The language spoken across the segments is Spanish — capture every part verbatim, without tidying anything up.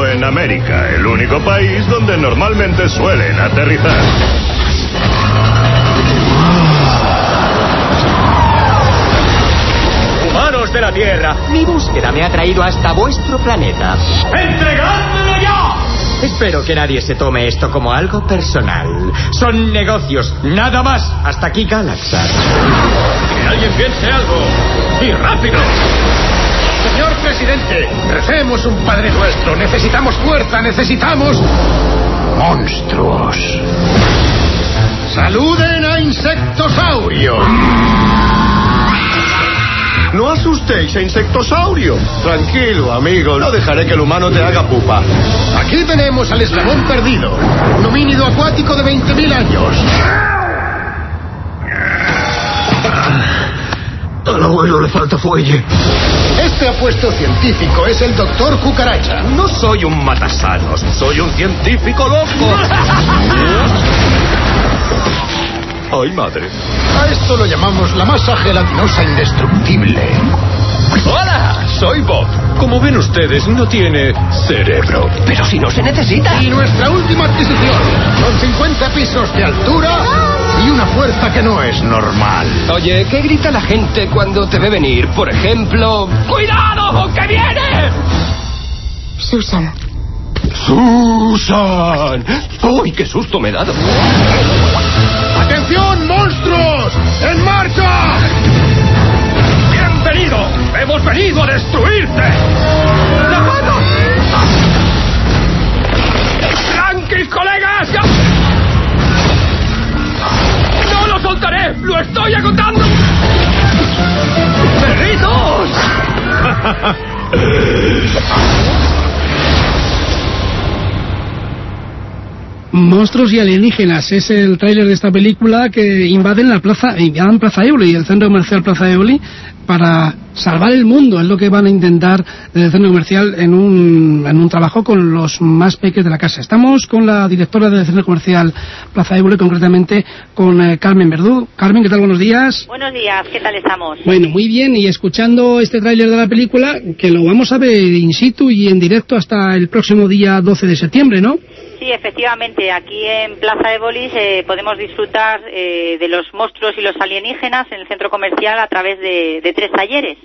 aterrizando en América, el único país donde normalmente suelen aterrizar. Humanos de la Tierra, mi búsqueda me ha traído hasta vuestro planeta. ¡Entregádmelo ya! Espero que nadie se tome esto como algo personal. Son negocios, nada más. Hasta aquí Galaxar. Que alguien piense algo. ¡Y rápido! Señor presidente, recemos un Padre Nuestro. Necesitamos fuerza, necesitamos... monstruos. ¡Saluden a Insectosaurio! No asustéis a Insectosaurio. Tranquilo, amigo. No dejaré que el humano te haga pupa. Aquí tenemos al eslabón perdido. Un homínido acuático de veinte mil años. Al abuelo le falta fuelle. Este apuesto científico es el doctor Cucaracha. No soy un matasanos. Soy un científico loco. ¡Ay, madre! A esto lo llamamos la masa gelatinosa indestructible. ¡Hola! Soy Bob. Como ven ustedes, no tiene cerebro. Pero si no se necesita. Y nuestra última adquisición, con cincuenta pisos de altura y una fuerza que no es normal. Oye, ¿qué grita la gente cuando te ve venir? Por ejemplo... ¡Cuidado, que viene! Susan. ¡Susan! ¡Uy, qué susto me he dado! ¡Atención, monstruos! ¡En marcha! ¡Bienvenido! ¡Hemos venido a destruirte! ¡La mano! ¡Tranquil, colegas! ¡No lo soltaré! ¡Lo estoy agotando! ¡Perritos! Monstruos y alienígenas es el tráiler de esta película que invaden la plaza, invaden Plaza Éboli, el centro comercial Plaza Éboli, para salvar el mundo. Es lo que van a intentar desde el centro comercial en un, en un trabajo con los más peques de la casa. Estamos con la directora del centro comercial Plaza Éboli, concretamente con eh, Carmen Verdú. Carmen, ¿qué tal? Buenos días. Buenos días, ¿qué tal estamos? Bueno, muy bien, y escuchando este tráiler de la película, que lo vamos a ver in situ y en directo hasta el próximo día doce de septiembre, ¿no? Sí, efectivamente, aquí en Plaza Éboli eh, podemos disfrutar eh, de los monstruos y los alienígenas en el centro comercial a través de, de tres talleres.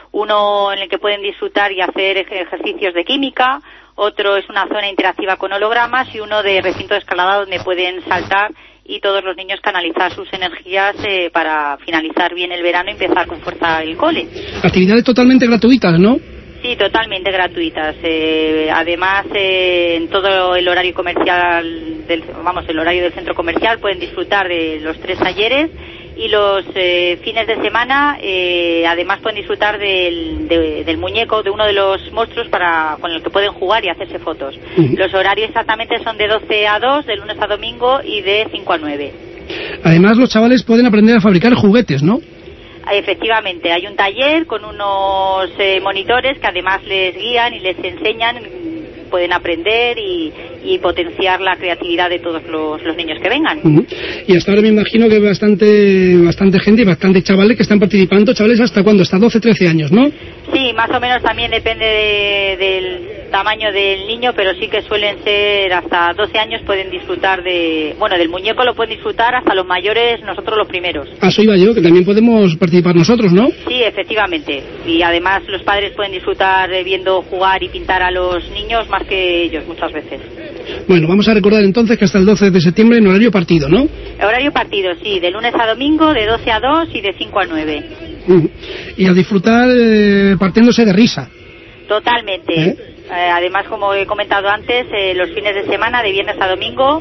Uno en el que pueden disfrutar y hacer ejercicios de química, otro es una zona interactiva con hologramas y uno de recinto de escalada donde pueden saltar y todos los niños canalizar sus energías eh, para finalizar bien el verano y empezar con fuerza el cole. Actividades totalmente gratuitas, ¿no? Sí, totalmente gratuitas. Eh, además, eh, en todo el horario comercial, del, vamos, el horario del centro comercial pueden disfrutar de los tres talleres y los eh, fines de semana, eh, además pueden disfrutar del, de, del muñeco de uno de los monstruos para con el que pueden jugar y hacerse fotos. Uh-huh. Los horarios exactamente son de doce a dos, de lunes a domingo y de cinco a nueve. Además, los chavales pueden aprender a fabricar juguetes, ¿no? Efectivamente, hay un taller con unos eh, monitores que además les guían y les enseñan, pueden aprender y, y potenciar la creatividad de todos los, los niños que vengan. Uh-huh. Y hasta ahora me imagino que hay bastante, bastante gente y bastante chavales que están participando. ¿Chavales hasta cuándo? Hasta doce, trece años, ¿no? Sí, más o menos también depende de, del tamaño del niño, pero sí que suelen ser hasta doce años pueden disfrutar de... Bueno, del muñeco lo pueden disfrutar hasta los mayores, nosotros los primeros. Ah, eso iba yo, que también podemos participar nosotros, ¿no? Sí, efectivamente. Y además los padres pueden disfrutar viendo jugar y pintar a los niños más que ellos muchas veces. Bueno, vamos a recordar entonces que hasta el doce de septiembre en horario partido, ¿no? Horario partido, sí, de lunes a domingo, de doce a dos y de cinco a nueve. Uh-huh. Y a disfrutar eh, partiéndose de risa. Totalmente. ¿Eh? Eh, además, como he comentado antes, eh, los fines de semana, de viernes a domingo,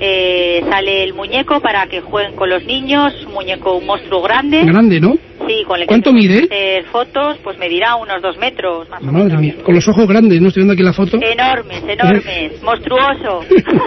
eh, sale el muñeco para que jueguen con los niños, un muñeco, un monstruo grande. Grande, ¿no? Sí, con el que ¿cuánto mide? Hacer fotos, pues medirá unos dos metros más o Madre menos. mía, con los ojos grandes, ¿no? Estoy viendo aquí la foto. Enormes, enormes, ¿Eh? monstruoso.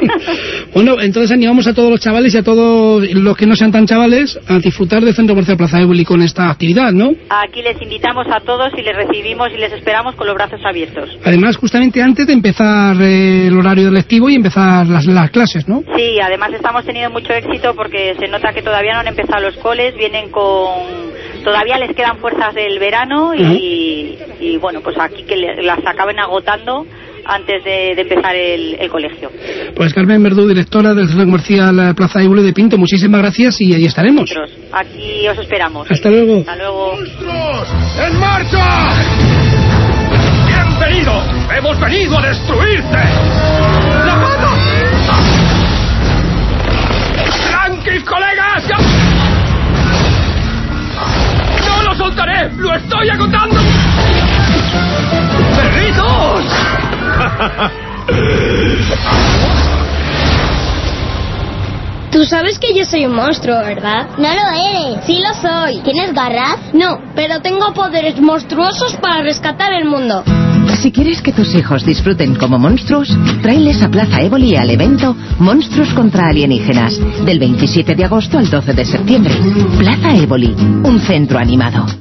Bueno, entonces animamos a todos los chavales y a todos los que no sean tan chavales a disfrutar del Centro Comercial Plaza Éboli con esta actividad, ¿no? Aquí les invitamos a todos y les recibimos y les esperamos con los brazos abiertos. Además, justamente antes de empezar eh, el horario lectivo y empezar las, las clases, ¿no? Sí, además estamos teniendo mucho éxito porque se nota que todavía no han empezado los coles, vienen con... Todavía les quedan fuerzas del verano y, uh-huh. y bueno, pues aquí que le, las acaben agotando antes de, de empezar el, el colegio. Pues Carmen Verdú, directora del Centro Comercial Plaza Éboli de Pinto, muchísimas gracias y ahí estaremos. Nosotros, aquí os esperamos. Hasta luego. Hasta luego. ¡Monstruos! ¡En marcha! ¡Bienvenido! ¡Hemos venido a destruirte! ¡La mano! ¡Tranquis, colegas! ¡Ya! ¡No lo soltaré! ¡Lo estoy agotando! ¡Perritos! Tú sabes que yo soy un monstruo, ¿verdad? No lo eres. Sí lo soy. ¿Tienes garras? No, pero tengo poderes monstruosos para rescatar el mundo. Si quieres que tus hijos disfruten como monstruos, tráeles a Plaza Éboli al evento Monstruos contra Alienígenas, del veintisiete de agosto al doce de septiembre. Plaza Éboli, un centro animado.